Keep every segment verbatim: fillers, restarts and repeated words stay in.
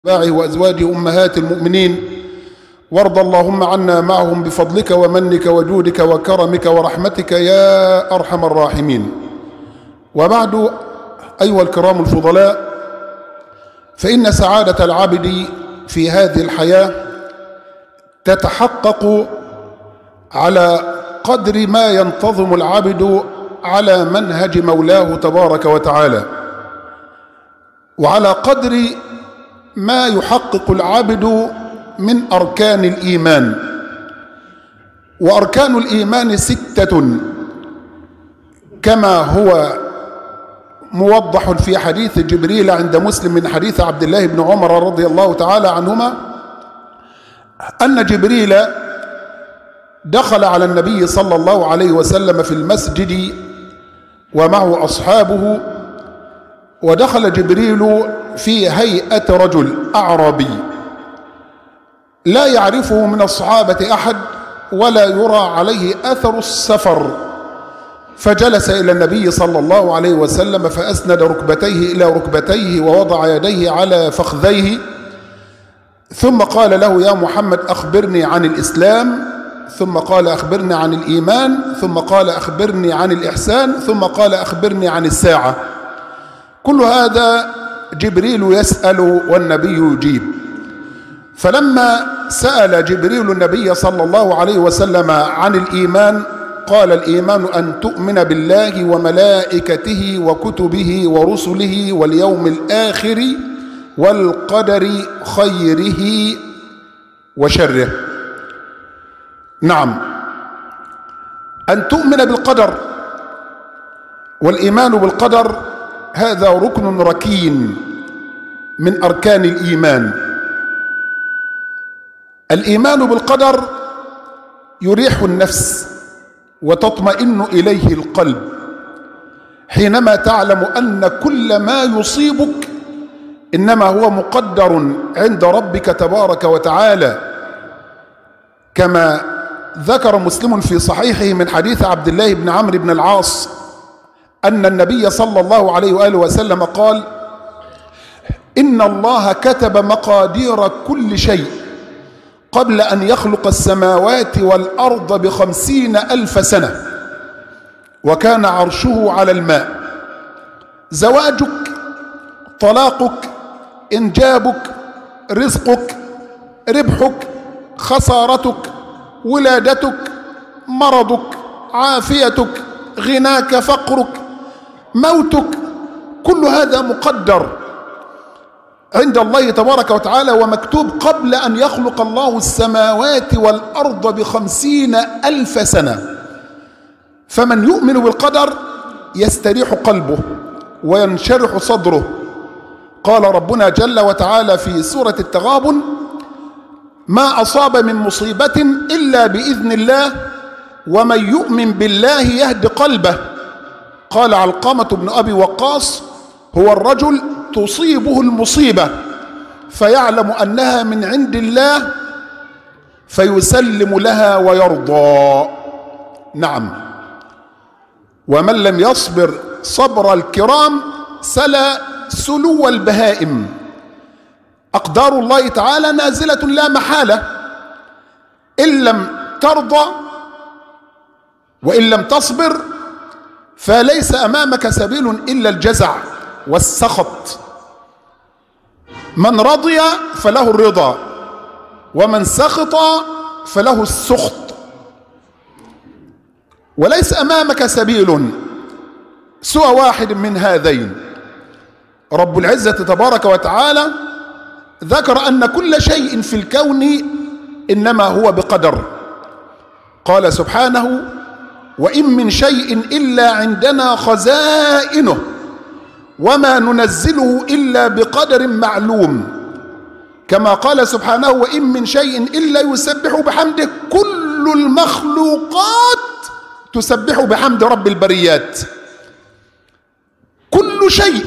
وأزواج أمهات المؤمنين، وارض اللهم عنا معهم بفضلك ومنك وجودك وكرمك ورحمتك يا أرحم الراحمين. وبعد، أيها الكرام الفضلاء، فإن سعادة العبد في هذه الحياة تتحقق على قدر ما ينتظم العبد على منهج مولاه تبارك وتعالى، وعلى قدر ما يحقق العبد من أركان الإيمان. وأركان الإيمان ستة كما هو موضح في حديث جبريل عند مسلم من حديث عبد الله بن عمر رضي الله تعالى عنهما أن جبريل دخل على النبي صلى الله عليه وسلم في المسجد ومعه أصحابه، ودخل جبريل في هيئة رجل أعرابي لا يعرفه من الصحابة أحد ولا يرى عليه أثر السفر، فجلس إلى النبي صلى الله عليه وسلم فأسند ركبتيه إلى ركبتيه ووضع يديه على فخذيه، ثم قال له: يا محمد أخبرني عن الإسلام، ثم قال: أخبرني عن الإيمان، ثم قال: أخبرني عن الإحسان، ثم قال: أخبرني عن الساعة. كل هذا جبريل يسأل والنبي يجيب. فلما سأل جبريل النبي صلى الله عليه وسلم عن الإيمان قال: الإيمان أن تؤمن بالله وملائكته وكتبه ورسله واليوم الآخر والقدر خيره وشره. نعم، أن تؤمن بالقدر والإيمان بالقدر هذا ركن ركين من أركان الإيمان. الإيمان بالقدر يريح النفس وتطمئن إليه القلب حينما تعلم أن كل ما يصيبك إنما هو مقدر عند ربك تبارك وتعالى، كما ذكر مسلم في صحيحه من حديث عبد الله بن عمرو بن العاص أن النبي صلى الله عليه وآله وسلم قال: إن الله كتب مقادير كل شيء قبل أن يخلق السماوات والأرض بخمسين ألف سنة، وكان عرشه على الماء. زواجك، طلاقك، إنجابك، رزقك، ربحك، خسارتك، ولادتك، مرضك، عافيتك، غناك، فقرك، موتك، كل هذا مقدر عند الله تبارك وتعالى ومكتوب قبل أن يخلق الله السماوات والأرض بخمسين ألف سنة. فمن يؤمن بالقدر يستريح قلبه وينشرح صدره. قال ربنا جل وتعالى في سورة التغابن: ما أصاب من مصيبة إلا بإذن الله ومن يؤمن بالله يهد قلبه. قال علقمة بن أبي وقاص: هو الرجل تصيبه المصيبة فيعلم أنها من عند الله فيسلم لها ويرضى. نعم، ومن لم يصبر صبر الكرام سلا سلو البهائم. أقدار الله تعالى نازلة لا محالة، إن لم ترضى وإن لم تصبر فليس أمامك سبيل إلا الجزع والسخط. من رضي فله الرضا ومن سخط فله السخط، وليس أمامك سبيل سوى واحد من هذين. رب العزة تبارك وتعالى ذكر أن كل شيء في الكون إنما هو بقدر. قال سبحانه: وإن من شيء إلا عندنا خزائنه وما ننزله إلا بقدر معلوم. كما قال سبحانه: وإن من شيء إلا يسبح بحمده كل المخلوقات تسبح بحمد رب البريات. كل شيء،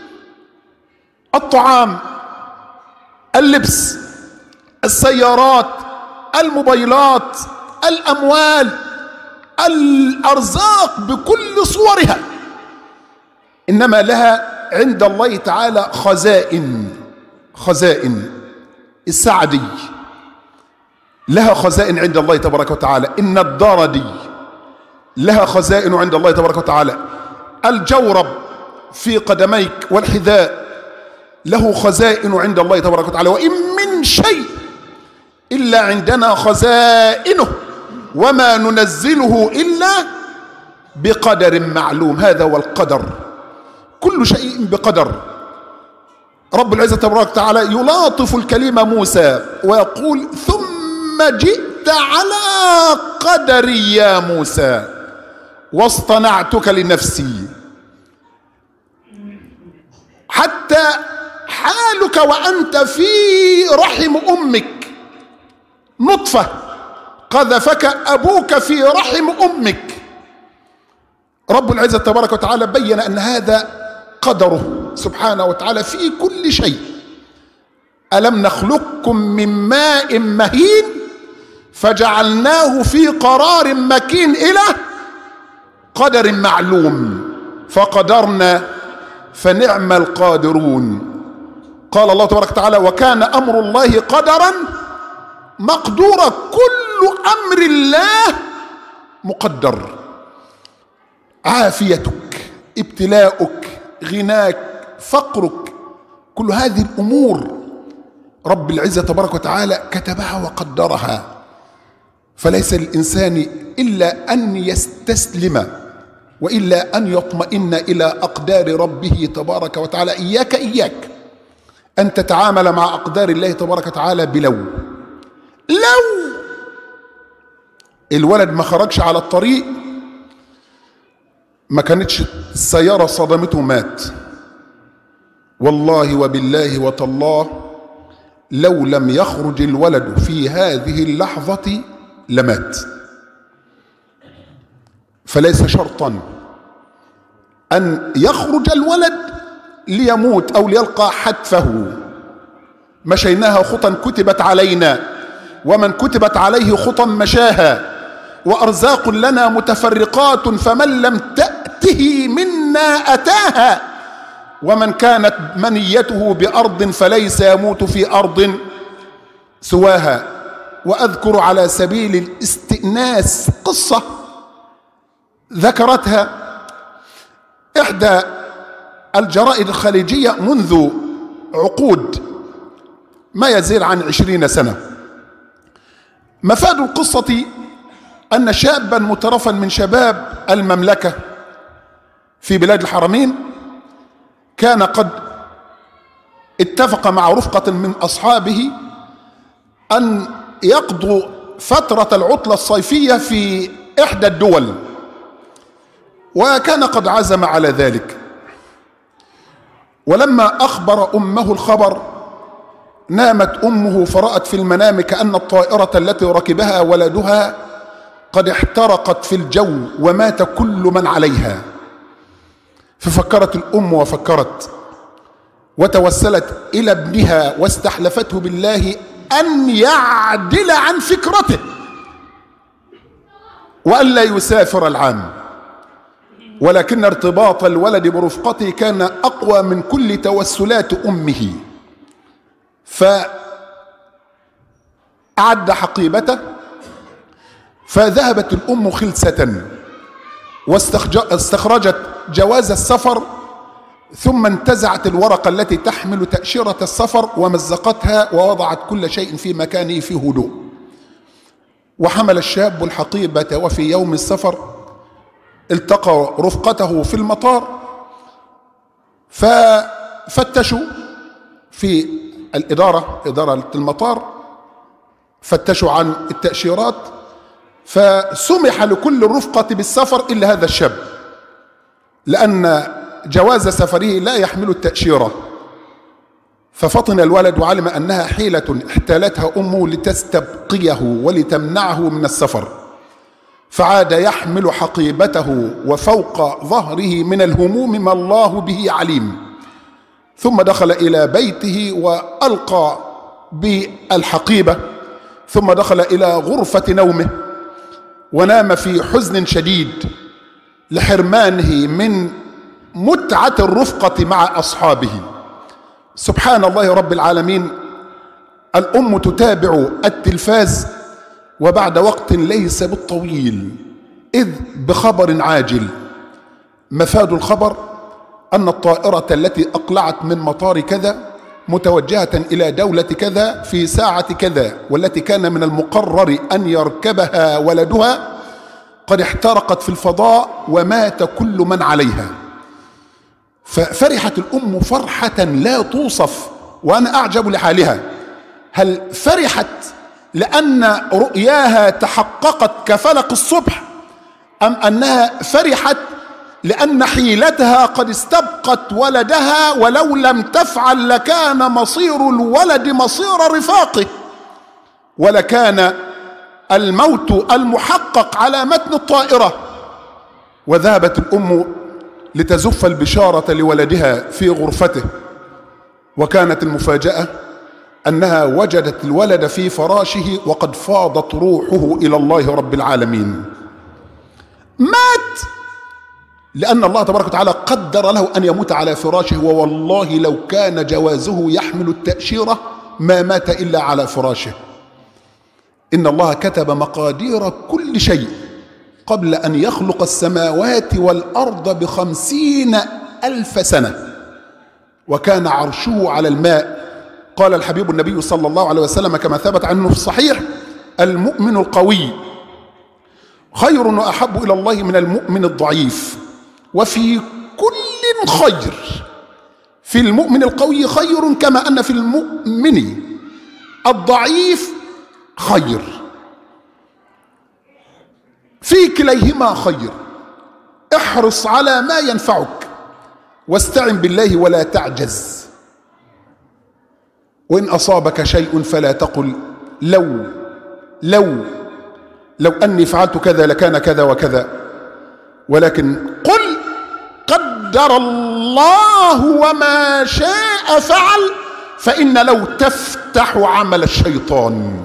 الطعام، اللبس، السيارات، الموبايلات، الأموال، الأرزاق بكل صورها إنما لها عند الله تعالى خزائن خزائن. السعدي لها خزائن عند الله تبارك وتعالى. النداردي لها خزائن عند الله تبارك وتعالى. الجورب في قدميك والحذاء له خزائن عند الله تبارك وتعالى. وإن من شيء إلا عندنا خزائنه وما ننزله إلا بقدر معلوم. هذا هو القدر، كل شيء بقدر. رب العزة تبارك وتعالى يلاطف الكليم موسى ويقول ثم جئت على قدري يا موسى واصطنعتك لنفسي. حتى حالك وأنت في رحم أمك نطفة قذفك أبوك في رحم أمك، رب العزة تبارك وتعالى بين أن هذا قدره سبحانه وتعالى في كل شيء. ألم نخلقكم من ماء مهين فجعلناه في قرار مكين إلى قدر معلوم فقدرنا فنعم القادرون. قال الله تبارك وتعالى وكان أمر الله قدرا مقدورا. كل أمر الله مقدر. عافيتك، ابتلاؤك، غناك، فقرك، كل هذه الأمور رب العزة تبارك وتعالى كتبها وقدرها. فليس للإنسان إلا أن يستسلم وإلا أن يطمئن إلى أقدار ربه تبارك وتعالى. إياك إياك أن تتعامل مع أقدار الله تبارك وتعالى بلو. لو الولد ما خرجش على الطريق ما كانتش السيارة صدمته مات. والله وبالله وتالله لو لم يخرج الولد في هذه اللحظة لمات. فليس شرطا أن يخرج الولد ليموت أو ليلقى حتفه. مشيناها خطا كتبت علينا ومن كتبت عليه خطا مشاها. وأرزاق لنا متفرقات فمن لم تأته منا أتاها. ومن كانت منيته بأرض فليس يموت في أرض سواها. وأذكر على سبيل الاستئناس قصة ذكرتها إحدى الجرائد الخليجية منذ عقود ما يزيد عن عشرين سنة. مفاد القصة أن شابا مترفا من شباب المملكة في بلاد الحرمين كان قد اتفق مع رفقة من أصحابه أن يقضوا فترة العطلة الصيفية في إحدى الدول، وكان قد عزم على ذلك. ولما أخبر أمه الخبر نامت أمه فرأت في المنام كأن الطائرة التي ركبها ولدها قد احترقت في الجو ومات كل من عليها. ففكرت الأم وفكرت وتوسلت إلى ابنها واستحلفته بالله أن يعدل عن فكرته وأن لا يسافر العام. ولكن ارتباط الولد برفقته كان أقوى من كل توسلات أمه. فأعد حقيبته فذهبت الأم خلسة واستخرجت جواز السفر ثم انتزعت الورقة التي تحمل تأشيرة السفر ومزقتها ووضعت كل شيء في مكانه في هدوء. وحمل الشاب الحقيبة وفي يوم السفر التقى رفقته في المطار ففتشوا في الإدارة إدارة المطار فتشوا عن التأشيرات فسمح لكل الرفقة بالسفر إلا هذا الشاب لأن جواز سفره لا يحمل التأشيرة. ففطن الولد وعلم أنها حيلة احتالتها أمه لتستبقيه ولتمنعه من السفر، فعاد يحمل حقيبته وفوق ظهره من الهموم ما الله به عليم. ثم دخل إلى بيته وألقى بالحقيبة ثم دخل إلى غرفة نومه ونام في حزن شديد لحرمانه من متعة الرفقة مع أصحابه. سبحان الله رب العالمين، الأم تتابع التلفاز وبعد وقت ليس بالطويل إذ بخبر عاجل. مفاد الخبر أن الطائرة التي أقلعت من مطار كذا متوجهة إلى دولة كذا في ساعة كذا، والتي كان من المقرر أن يركبها ولدها، قد احترقت في الفضاء ومات كل من عليها. ففرحت الأم فرحة لا توصف، وأنا أعجب لحالها. هل فرحت لأن رؤياها تحققت كفلق الصبح، أم أنها فرحت لأن حيلتها قد استبقت ولدها، ولو لم تفعل لكان مصير الولد مصير رفاقه، ولكان الموت المحقق على متن الطائرة؟ وذهبت الأم لتزف البشارة لولدها في غرفته، وكانت المفاجأة أنها وجدت الولد في فراشه وقد فاضت روحه إلى الله رب العالمين. مات لأن الله تبارك وتعالى قدر له أن يموت على فراشه، ووالله لو كان جوازه يحمل التأشيرة ما مات إلا على فراشه. إن الله كتب مقادير كل شيء قبل أن يخلق السماوات والأرض بخمسين ألف سنة، وكان عرشه على الماء. قال الحبيب النبي صلى الله عليه وسلم كما ثبت عنه في الصحيح: المؤمن القوي خير وأحب إلى الله من المؤمن الضعيف، وفي كل خير. في المؤمن القوي خير كما أن في المؤمن الضعيف خير، في كليهما خير. احرص على ما ينفعك واستعن بالله ولا تعجز. وإن أصابك شيء فلا تقل لو لو لو أني فعلت كذا لكان كذا وكذا، ولكن قل قدر الله وما شاء فعل، فإن لو تفتح عمل الشيطان.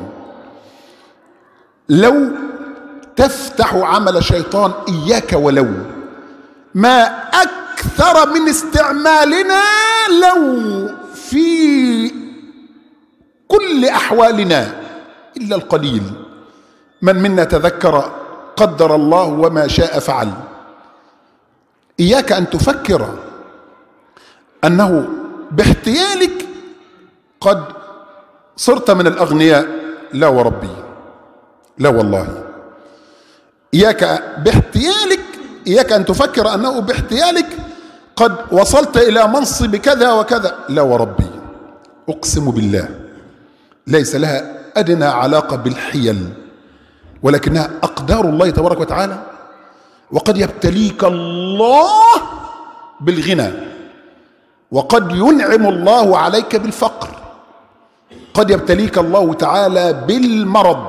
لو تفتح عمل الشيطان. إياك ولو. ما أكثر من استعمالنا لو في كل أحوالنا إلا القليل. من منا تذكر قدر الله وما شاء فعل. إياك أن تفكر أنه باحتيالك قد صرت من الأغنياء. لا وربي، لا والله. إياك باحتيالك إياك أن تفكر أنه باحتيالك قد وصلت إلى منصب كذا وكذا. لا وربي، أقسم بالله ليس لها أدنى علاقة بالحيل، ولكنها أقدار الله تبارك وتعالى. وقد يبتليك الله بالغنى، وقد ينعم الله عليك بالفقر، قد يبتليك الله تعالى بالمرض،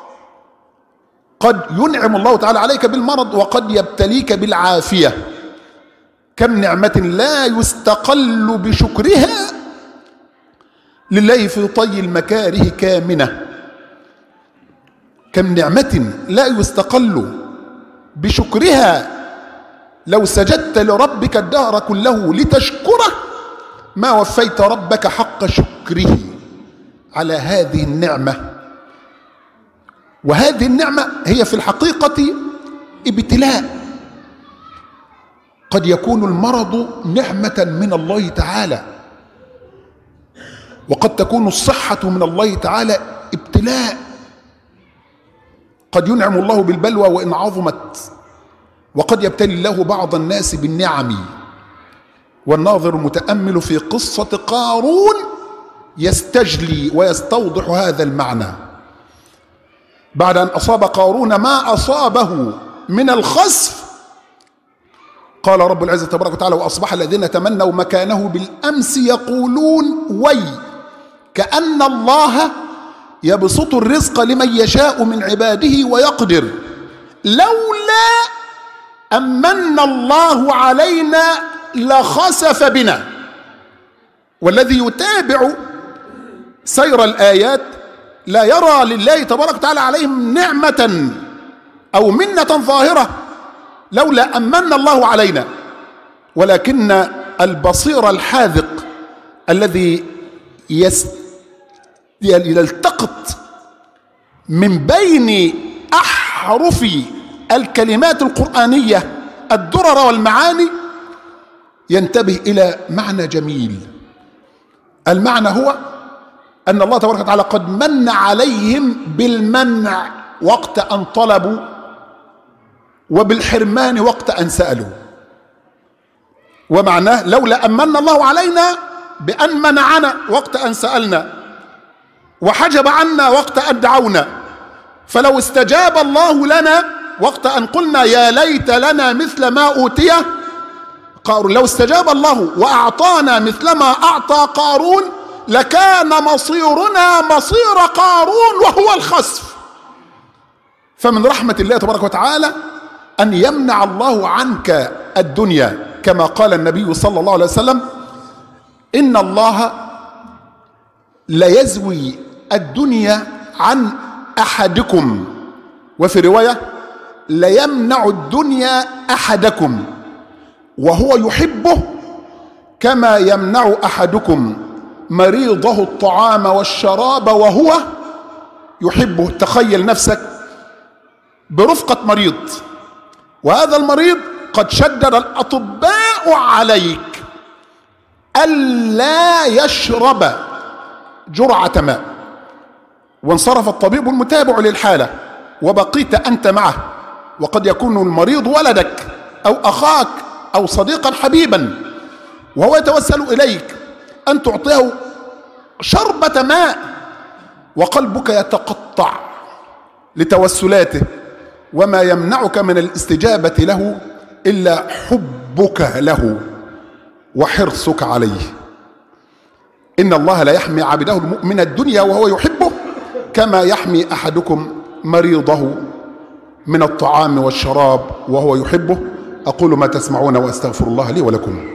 قد ينعم الله تعالى عليك بالمرض، وقد يبتليك بالعافية. كم نعمة لا يستقل بشكرها لله في طي المكاره كامنة. كم نعمة لا يستقل بشكرها. لو سجدت لربك الدهر كله لتشكره ما وفيت ربك حق شكره على هذه النعمة. وهذه النعمة هي في الحقيقة ابتلاء. قد يكون المرض نعمة من الله تعالى، وقد تكون الصحة من الله تعالى ابتلاء. قد ينعم الله بالبلوى وإن عظمت، وقد يبتلي الله بعض الناس بالنعم. والناظر المتأمل في قصة قارون يستجلي ويستوضح هذا المعنى. بعد أن أصاب قارون ما أصابه من الخسف، قال رب العزة تبارك وتعالى: وأصبح الذين تمنوا مكانه بالأمس يقولون وي كأن الله يبسط الرزق لمن يشاء من عباده ويقدر لولا أمن الله علينا لخسف بنا. والذي يتابع سير الآيات لا يرى لله تبارك وتعالى عليهم نعمة أو منة ظاهرة لولا أمن الله علينا، ولكن البصير الحاذق الذي يلتقط من بين أحرف الكلمات القرآنية الدرر والمعاني ينتبه إلى معنى جميل. المعنى هو أن الله تبارك وتعالى قد من عليهم بالمنع وقت أن طلبوا، وبالحرمان وقت أن سألوا. ومعناه لولا أن من الله علينا بأن منعنا وقت أن سألنا وحجب عنا وقت أن دعونا، فلو استجاب الله لنا وقت أن قلنا يا ليت لنا مثل ما أوتي قارون، لو استجاب الله وأعطانا مثل ما أعطى قارون لكان مصيرنا مصير قارون وهو الخسف. فمن رحمة الله تبارك وتعالى أن يمنع الله عنك الدنيا، كما قال النبي صلى الله عليه وسلم إن الله ليزوي الدنيا عن أحدكم، وفي رواية ليمنع الدنيا أحدكم وهو يحبه كما يمنع أحدكم مريضه الطعام والشراب وهو يحبه. تخيل نفسك برفقة مريض، وهذا المريض قد شدد الأطباء عليك ألا يشرب جرعة ماء، وانصرف الطبيب المتابع للحالة وبقيت أنت معه، وقد يكون المريض ولدك أو أخاك أو صديقا حبيبا، وهو يتوسل إليك أن تعطيه شربة ماء وقلبك يتقطع لتوسلاته، وما يمنعك من الاستجابة له إلا حبك له وحرصك عليه. إن الله لا يحمي عبده المؤمن الدنيا وهو يحبه كما يحمي أحدكم مريضه من الطعام والشراب وهو يحبه. أقول ما تسمعون وأستغفر الله لي ولكم.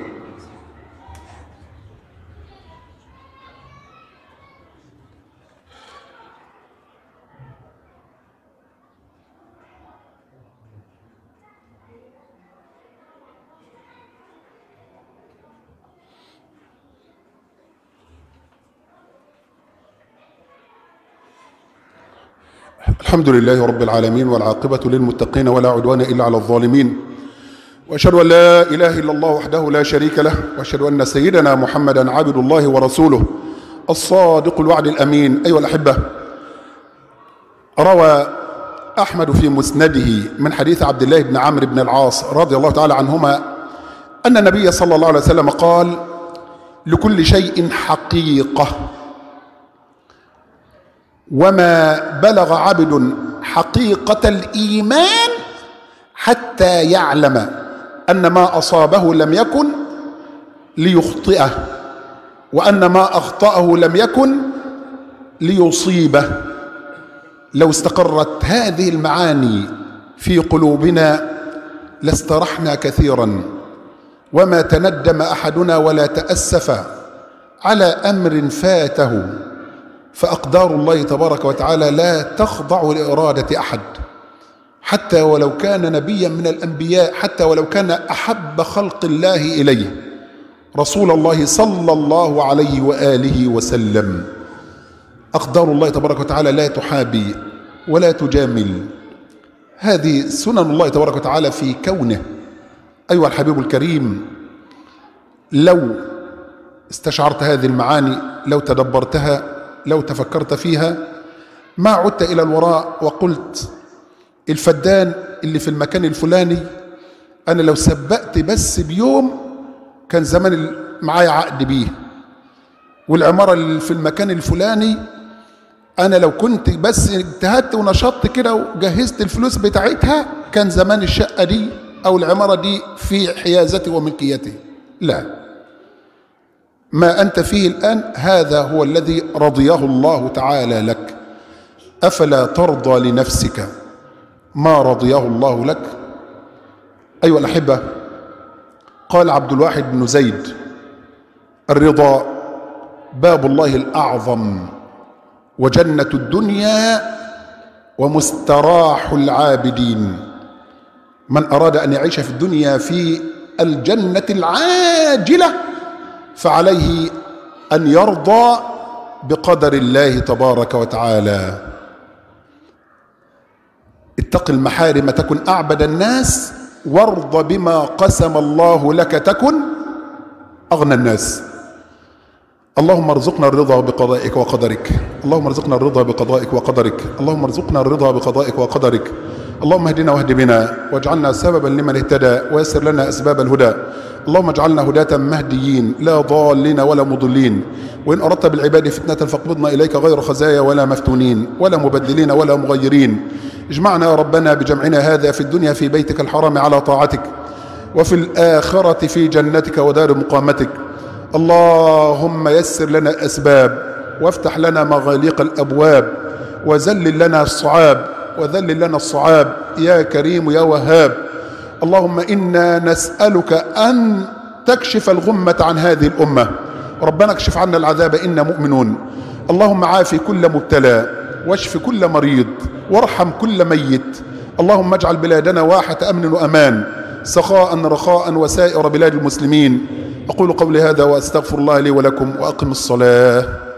الحمد لله رب العالمين، والعاقبة للمتقين ولا عدوان إلا على الظالمين، وأشهد أن لا إله إلا الله وحده لا شريك له، وأشهد أن سيدنا محمدا عبد الله ورسوله الصادق الوعد الأمين. أيها الأحبة، روى أحمد في مسنده من حديث عبد الله بن عمرو بن العاص رضي الله تعالى عنهما أن النبي صلى الله عليه وسلم قال: لكل شيء حقيقة، وما بلغ عبد حقيقة الإيمان حتى يعلم أن ما أصابه لم يكن ليخطئه، وأن ما أخطأه لم يكن ليصيبه. لو استقرت هذه المعاني في قلوبنا لاسترحنا كثيرا، وما تندم أحدنا ولا تأسف على أمر فاته، فأقدار الله تبارك وتعالى لا تخضع لإرادة أحد، حتى ولو كان نبيا من الأنبياء، حتى ولو كان أحب خلق الله إليه رسول الله صلى الله عليه وآله وسلم. أقدار الله تبارك وتعالى لا تحابي ولا تجامل، هذه سنن الله تبارك وتعالى في كونه. أيها الحبيب الكريم، لو استشعرت هذه المعاني، لو تدبرتها، لو تفكرت فيها، ما عدت إلى الوراء وقلت الفدان اللي في المكان الفلاني أنا لو سبقت بس بيوم كان زمان معايا عقد بيه، والعمارة اللي في المكان الفلاني أنا لو كنت بس اجتهدت ونشطت كده وجهزت الفلوس بتاعتها كان زمان الشقة دي أو العمارة دي في حيازتي وملكيتي. لا، ما أنت فيه الآن هذا هو الذي رضيه الله تعالى لك. أفلا ترضى لنفسك ما رضيه الله لك؟ أيها الأحبة، قال عبد الواحد بن زيد: الرضا باب الله الأعظم، وجنة الدنيا، ومستراح العابدين. من أراد أن يعيش في الدنيا في الجنة العاجلة فعليه أن يرضى بقدر الله تبارك وتعالى. اتق المحارم تكن أعبد الناس، وارض بما قسم الله لك تكن أغنى الناس. اللهم ارزقنا الرضا بقضائك وقدرك، اللهم ارزقنا الرضا بقضائك وقدرك، اللهم ارزقنا الرضا بقضائك وقدرك. اللهم اهدنا واهد بنا، واجعلنا سببا لمن اهتدى، ويسر لنا أسباب الهدى. اللهم اجعلنا هداة مهديين لا ضالين ولا مضلين، وإن أردت بالعباد فتنة فاقبضنا إليك غير خزايا ولا مفتونين ولا مبدلين ولا مغيرين. اجمعنا يا ربنا بجمعنا هذا في الدنيا في بيتك الحرام على طاعتك، وفي الآخرة في جنتك ودار مقامتك. اللهم يسر لنا الأسباب، وافتح لنا مغاليق الأبواب، وذلل لنا الصعاب وذلل لنا الصعاب يا كريم يا وهاب. اللهم إنا نسألك أن تكشف الغمة عن هذه الأمة. ربنا اكشف عنا العذاب إنا مؤمنون. اللهم عافي كل مبتلى، واشف كل مريض، وارحم كل ميت. اللهم اجعل بلادنا واحة أمن وأمان، سخاء رخاء وسائر بلاد المسلمين. أقول قولي هذا وأستغفر الله لي ولكم، وأقم الصلاة.